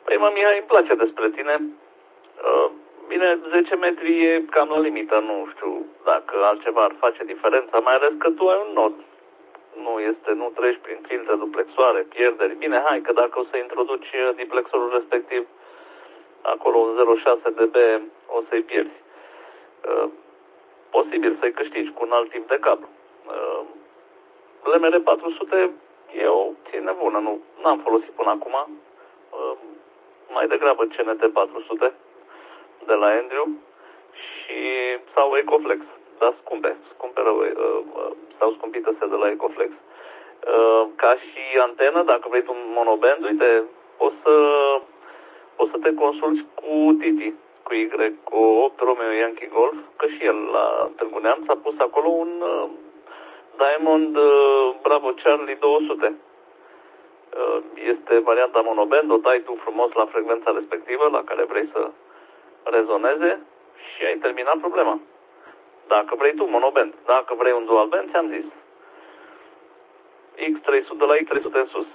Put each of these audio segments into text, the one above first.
Păi, mă, Mihai, îmi place despre tine. Bine, 10 metri e cam la limită, nu știu dacă altceva ar face diferența, mai ales că tu ai un nod. Nu treci prin filtre duplexoare, pierderi. Bine, hai că dacă o să introduci diplexorul respectiv, acolo un 0,6 dB, o să-i pierzi. Posibil să-i câștigi cu un alt tip de cablu. LMR 400 e o ține bună, nu am folosit până acum. Mai degrabă CNT 400 de la Andrew sau Ecoflex, dar scumpe rău, sau scumpită de la Ecoflex. Ca și antenă, dacă vrei tu un monoband, uite, poți să te consulți cu Titi, cu Y, cu 8 Romeo Yankee Golf, că și el la Târgu Neamț a pus acolo un Diamond Bravo Charlie 200. Este varianta monoband, o dai tu frumos la frecvența respectivă la care vrei să rezoneze și ai terminat problema. Dacă vrei tu monoband, dacă vrei un dual band, ți-am zis. X300 de la X300 în sus.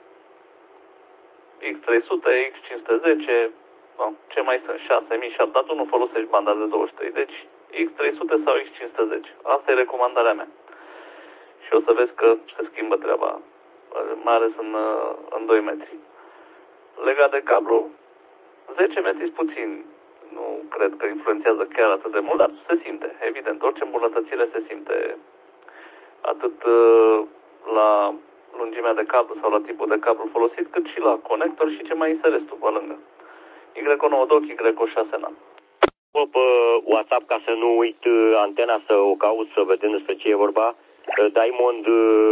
X300, X510, ce mai sunt? 6000, dar tu nu folosești banda de 23, deci X300 sau X510. Asta e recomandarea mea. Și o să vezi că se schimbă treaba, mai ales în 2 metri. Legat de cablu, 10 metri puțin. Nu cred că influențează chiar atât de mult, dar se simte. Evident, orice îmbunătățire se simte atât la lungimea de cablu sau la tipul de cablu folosit, cât și la conector și ce mai inserezi tu pe lângă. Y9 Y6 pe WhatsApp, ca să nu uit antena, să o caut, să vedem despre ce e vorba. Diamond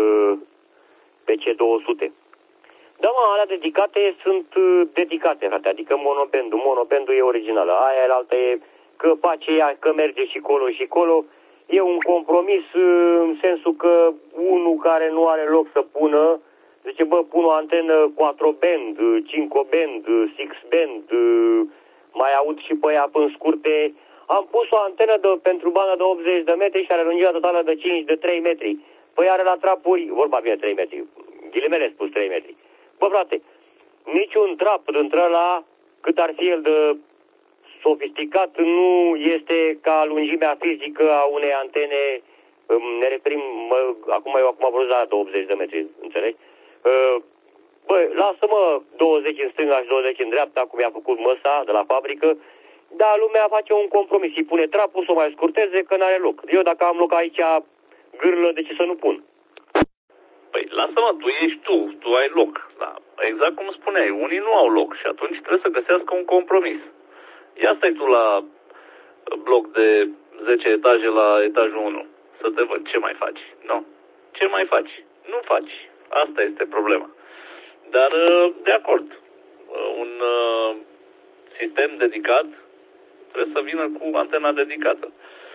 PC200. Da, mă, alea dedicate sunt dedicate, frate, adică monobandul e original. Aia altă e că face ea, că merge și colo și colo. E un compromis în sensul că unul care nu are loc să pună, zice, bă, pun o antenă 4 band, 5 band, 6 band, mai aud și pe ea până scurte. Am pus o antenă pentru bandă de 80 de metri și are lungimea totală de 3 metri. Păi are la trapuri, vorba bine 3 metri, ghilimele spus 3 metri. Bă, frate, niciun trap dintre ăla, cât ar fi el de sofisticat, nu este ca lungimea fizică a unei antene. Ne referim, acum am văzut la 80 de metri, înțelegi? Bă, lasă-mă 20 în stânga și 20 în dreapta, cum i-a făcut măsa de la fabrică, dar lumea face un compromis, îi pune trapul să o mai scurteze, că n-are loc. Eu dacă am loc aici gârlă, de ce să nu pun? Păi lasă-mă, tu ești tu ai loc, da. Exact cum spuneai, unii nu au loc și atunci trebuie să găsească un compromis. Ia stai tu la bloc de 10 etaje la etajul 1, să te văd ce mai faci. Nu. Ce mai faci? Nu faci. Asta este problema. Dar, de acord, un sistem dedicat trebuie să vină cu antena dedicată.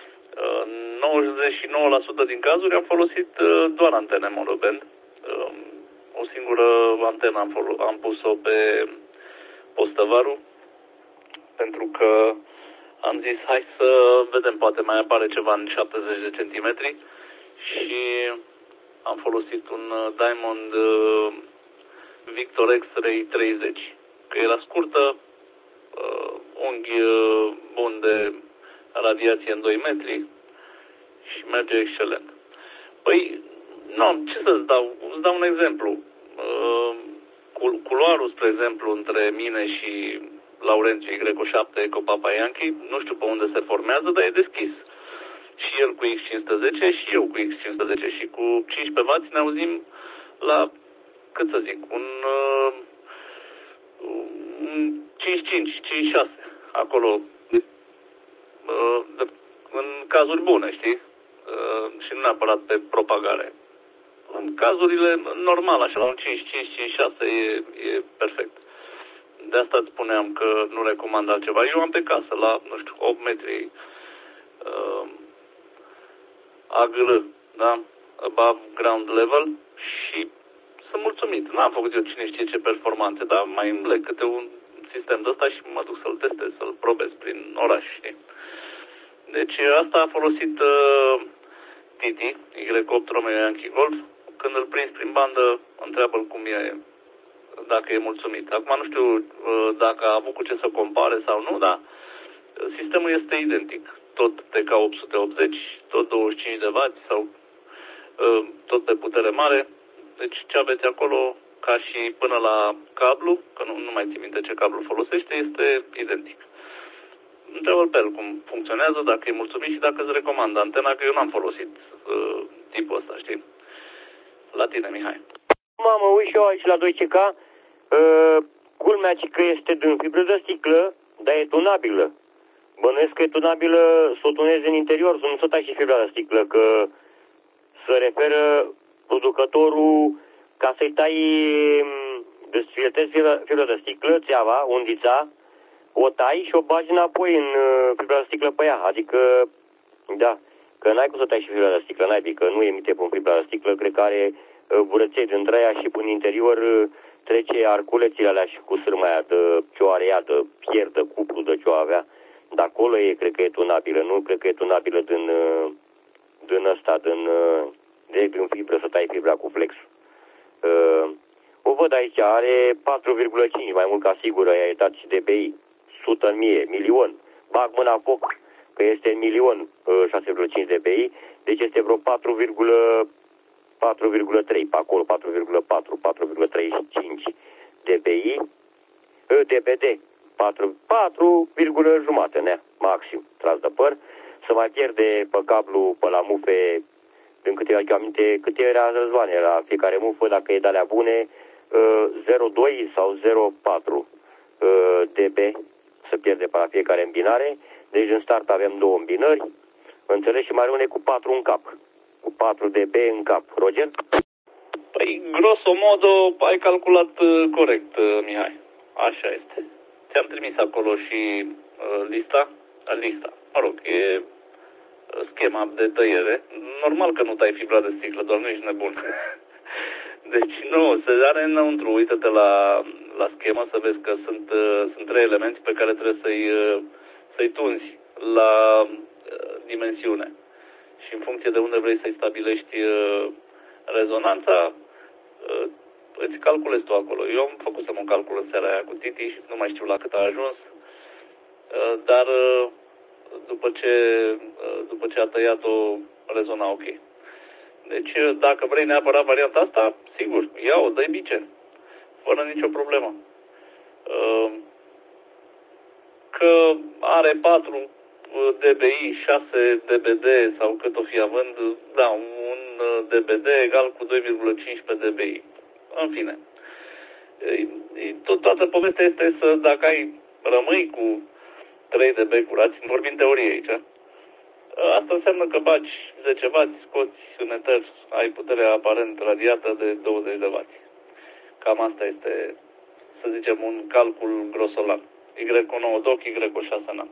99% din cazuri am folosit doar antene monoband. O singură antenă am pus-o pe Postăvaru, pentru că am zis, hai să vedem, poate mai apare ceva în 70 de centimetri și am folosit un Diamond Victor X-Ray 30, că era scurtă, unghi bun de radiație în 2 metri și merge excelent. Păi, nu, ce să-ți dau? Îți dau un exemplu. Culoarul, spre exemplu, între mine și Laurențiu Y7 Eco Papa Yankee, nu știu pe unde se formează, dar e deschis. Și el cu X510 și eu cu X510 și cu 15W ne auzim la, cât să zic, un 5.5, 5.6, acolo, în cazuri bune, știi? Și nu neapărat pe propagare. În cazurile normale, așa, la un 5.5, 5.6 e perfect. De asta îți spuneam că nu recomand altceva. Eu am pe casă, la, nu știu, 8 metri AGL, da? Above ground level, și sunt mulțumit. N-am făcut eu cine știe ce performanțe, dar mai îmi leg câte un sistem de ăsta și mă duc să-l testez, să-l probez prin oraș, știi? Deci asta a folosit Titi, Y8 Romeo Yankee Golf. Când îl prins prin bandă, întreabă-l cum e dacă e mulțumit. Acum nu știu dacă a avut cu ce să compare sau nu, dar sistemul este identic. Tot TK880, tot 25 de W sau tot pe putere mare. Deci ce aveți acolo, ca și până la cablu, că nu mai țin minte ce cablu folosește, este identic. Întreabă-l pe el cum funcționează, dacă e mulțumit și dacă îți recomandă antena, că eu n-am folosit tipul ăsta, știi? La tine, Mihai. Mamă, uit și eu aici la 2CK, culmea că este din fibră de sticlă, dar e tunabilă. Bănuiesc că e tunabilă să o tunezi în interior, să nu să tai și fibra de sticlă, că se referă producătorul ca să-i tai, desfiletezi fibra de sticlă, țeava, undița, o tai și o bagi înapoi în fibra de sticlă pe ea. Adică, da, că n-ai cum să tai și fibra de sticlă, n-ai, că nu emite pe fibra de sticlă, cred că are burăței dintre ea și până interior trece arculețile alea și cu sârma aia de ce-o are ea, de fier, de cuplu, de ce-o avea. Dar acolo cred că e tunabilă, nu cred că e tunabilă din fibră, să tai fibra cu flexul. O văd aici, are 4,5, mai mult ca sigură, i-a dat și DPI, 100 în 1000, milion. Bag mâna în foc, că este în milion 6,5 DPI, deci este vreo 4,3 pe acolo, 4,4, 4,35 DPI, DPD, 4,5, maxim, tras de păr, să mai pierde pe cablu, pe la mufe, din câte eu aminte, câte era răzvoane la fiecare mufă, dacă e de-alea bune, 0,2 sau 0,4 dB să pierde pe la fiecare îmbinare. Deci în start avem 2 îmbinări, înțelegi, și mai rămâne cu 4 în cap, cu 4 dB în cap. Roger? Păi, grosomodo, ai calculat corect, Mihai. Așa este. Ți-am trimis acolo și lista. Mă rog, e schema de tăiere. Normal că nu tai fibra de sticlă, doar nu ești nebun. Deci nu, se are înăuntru, uită-te la schemă să vezi că sunt 3 elemente pe care trebuie să-i tunzi la dimensiune. Și în funcție de unde vrei să-i stabilești rezonanța, îți calculezi tu acolo. Eu am făcut un calcul în seara aia cu Titi și nu mai știu la cât a ajuns, dar după ce a tăiat-o, rezona ok. Deci, dacă vrei neapărat varianta asta, sigur, ia-o, dă-i bice, fără nicio problemă. Că are 4 dBi, 6 dBd sau cât o fi având, da, un dBd egal cu 2,15 dBi. În fine. Toată povestea este să, dacă rămâi cu 3 dB curați, vorbim teorie aici, asta înseamnă că bagi 10 W, scoți în eter, ai puterea aparent radiată de 20 de W. Cam asta este, să zicem, un calcul grosolan. Y cu 9 doc, Y cu 6 n-am.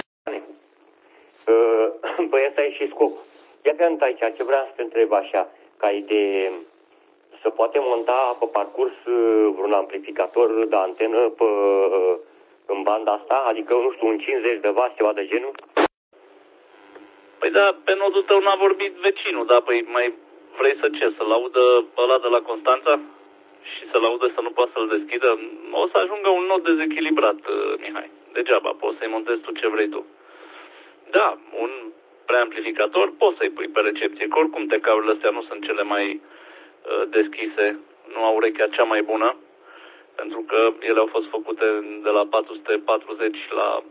Păi ăsta e și scop. Ia pe aici, ce vreau să te întreb așa, ca idee, să poate monta pe parcurs vreun amplificator de antenă în banda asta? Adică, nu știu, un 50 de W, ceva de genul? Păi da, pe nodul tău n-a vorbit vecinul, da? Păi mai vrei să ce? Să-l audă ăla de la Constanța? Și să-l audă să nu poată să-l deschidă? O să ajungă un nod dezechilibrat, Mihai. Degeaba, poți să-i montezi tu ce vrei tu. Da, un preamplificator poți să-i pui pe recepție, că oricum TK-urile astea nu sunt cele mai deschise, nu au urechea cea mai bună, pentru că ele au fost făcute de la 440 la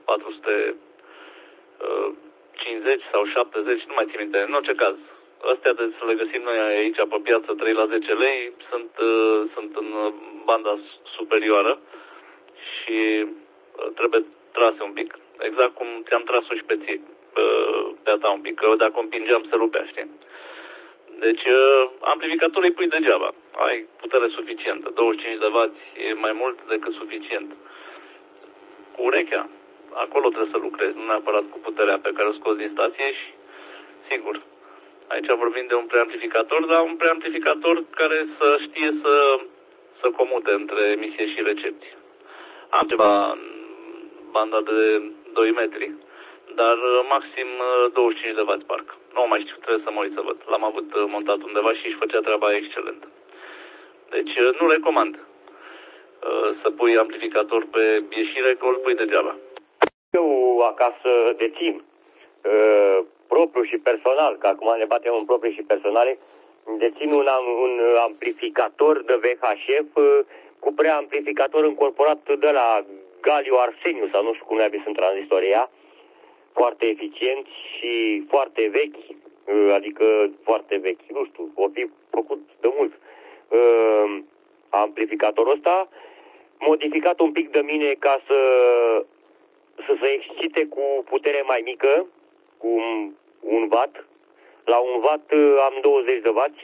450 sau 70, nu mai țin minte. În orice caz, astea de să le găsim noi aici pe piață 3 la 10 lei sunt în banda superioară și trebuie trase un pic. Exact cum ți-am tras-o și pe ție, pe a ta un pic, că dacă o împingeam se rupea, știi? Deci, amplificatorul îi pui degeaba. Ai putere suficientă. 25 de W e mai mult decât suficient. Cu urechea, acolo trebuie să lucrezi, nu neapărat cu puterea pe care o scoți din stație și, sigur, aici vorbim de un preamplificator, dar un preamplificator care să știe să comute între emisie și recepție. Am ceva în banda de 2 metri, dar maxim 25 de W parcă. Nu mai știu, trebuie să mă uit să văd. L-am avut montat undeva și își făcea treaba excelentă. Deci nu recomand. să pui amplificator pe ieșire, că îl pui degeaba. Eu acasă dețin propriu și personal, că acum ne batem în propriu și personale, dețin un amplificator de VHF cu preamplificator încorporat de la Galio Arseniu, sau nu știu cum le-a zis în tranzistoria, foarte eficient și foarte vechi, adică foarte vechi, nu știu, o fi făcut de mult. Amplificatorul ăsta, modificat un pic de mine ca să se excite cu putere mai mică, cu un watt. La un watt am 20 de watt,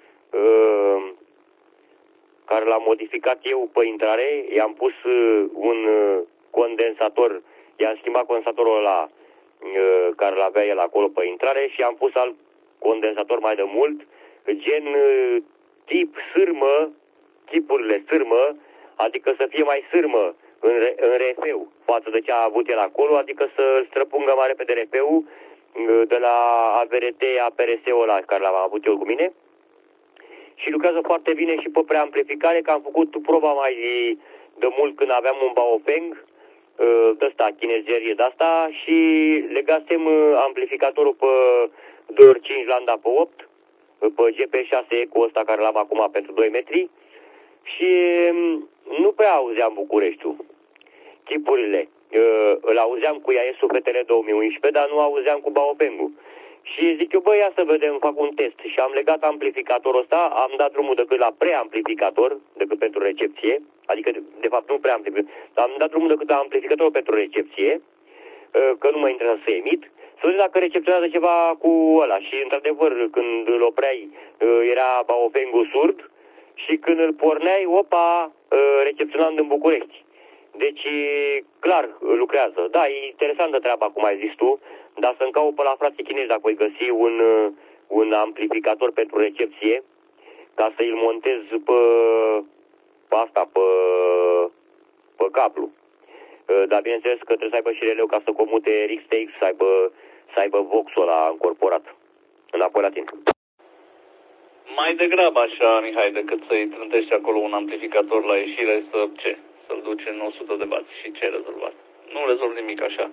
care l-am modificat eu pe intrare. I-am pus un condensator, i-am schimbat condensatorul ăla care l-avea el acolo pe intrare și am pus alt condensator mai de mult, gen tip sârmă, tipurile sârmă, adică să fie mai sârmă în refeu față de ce a avut el acolo, adică să străpungă mai repede refeu de la AVRT APRS-ul ăla care l-am avut eu cu mine. Și lucrează foarte bine și pe preamplificare, că am făcut proba mai de mult când aveam un Baofeng de ăsta, chinezerie de asta, și legasem amplificatorul pe 2x5 lambda pe 8, pe GP6 cu ăsta care l-am acum pentru 2 metri, și nu prea auzeam Bucureștiul, tipurile. Îl auzeam cu IAS-ul FTL 2011, dar nu auzeam cu Baofeng-ul. Și zic eu, bă, ia să vedem, fac un test. Și am legat amplificatorul ăsta, am dat drumul decât la preamplificator, decât pentru recepție, adică, de fapt, nu preamplificator, dar am dat drumul decât la amplificator pentru recepție, că nu mă interesează să emit, să vedem dacă recepționează ceva cu ăla. Și, într-adevăr, când îl opreai, era Baofeng-ul surd, și când îl porneai, opa, recepționând în București. Deci, clar, lucrează. Da, e interesantă treaba, cum ai zis tu, dar să-mi caut pe la frații chinezi dacă voi găsi un amplificator pentru recepție, ca să îl montez pe asta, pe cablu. Dar bineînțeles că trebuie să aibă și releu ca să comute RX-TX, să aibă Vox-ul ăla încorporat. Înapoi la tine. Mai degrabă așa, Mihai, decât să-i trântești acolo un amplificator la ieșire, să-l duci în 100 de bați. Și ce ai rezolvat? Nu rezolvi nimic așa.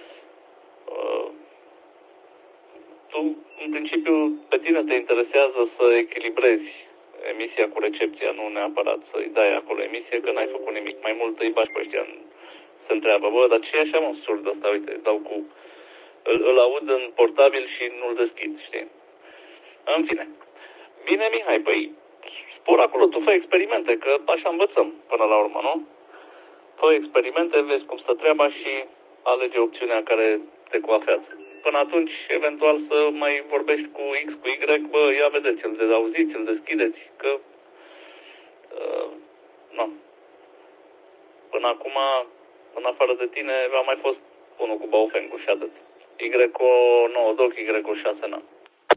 Tu, în principiu, pe tine te interesează să echilibrezi emisia cu recepția, nu neapărat să-i dai acolo emisie, că n-ai făcut nimic. Mai mult îi bași pe ăștia, se întreabă, bă, dar ce e așa, mă, surd ăsta? Uite, dau cu... Îl aud în portabil și nu-l deschid, știi? În fine. Bine, Mihai, păi, spor acolo, tu fă experimente, că așa învățăm până la urmă, nu? Fă experimente, vezi cum stă treaba și alege opțiunea care te coafează. Până atunci, eventual, să mai vorbești cu X, cu Y, bă, ia vedeți, îl dezauziți, îl deschideți, că... nu. Până acum, în afară de tine, a mai fost unul cu Baofeng-ul și atât. Y-9 doc, Y6 n-am.